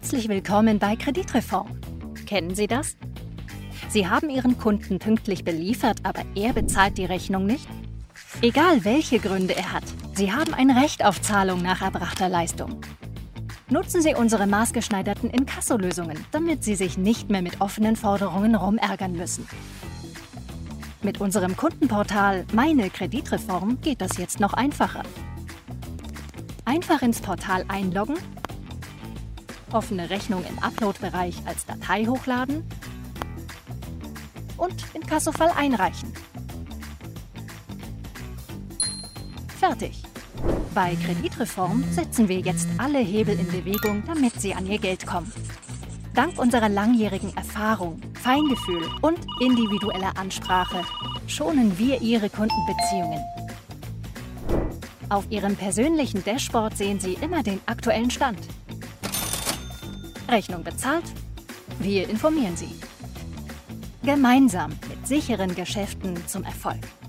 Herzlich willkommen bei Kreditreform. Kennen Sie das? Sie haben Ihren Kunden pünktlich beliefert, aber er bezahlt die Rechnung nicht? Egal welche Gründe er hat, Sie haben ein Recht auf Zahlung nach erbrachter Leistung. Nutzen Sie unsere maßgeschneiderten Inkassolösungen, damit Sie sich nicht mehr mit offenen Forderungen rumärgern müssen. Mit unserem Kundenportal Meine Kreditreform geht das jetzt noch einfacher. Einfach ins Portal einloggen, offene Rechnung im Upload-Bereich als Datei hochladen und Inkassofall einreichen. Fertig! Bei Kreditreform setzen wir jetzt alle Hebel in Bewegung, damit Sie an Ihr Geld kommen. Dank unserer langjährigen Erfahrung, Feingefühl und individueller Ansprache schonen wir Ihre Kundenbeziehungen. Auf Ihrem persönlichen Dashboard sehen Sie immer den aktuellen Stand. Rechnung bezahlt? Wir informieren Sie. Gemeinsam mit sicheren Geschäften zum Erfolg.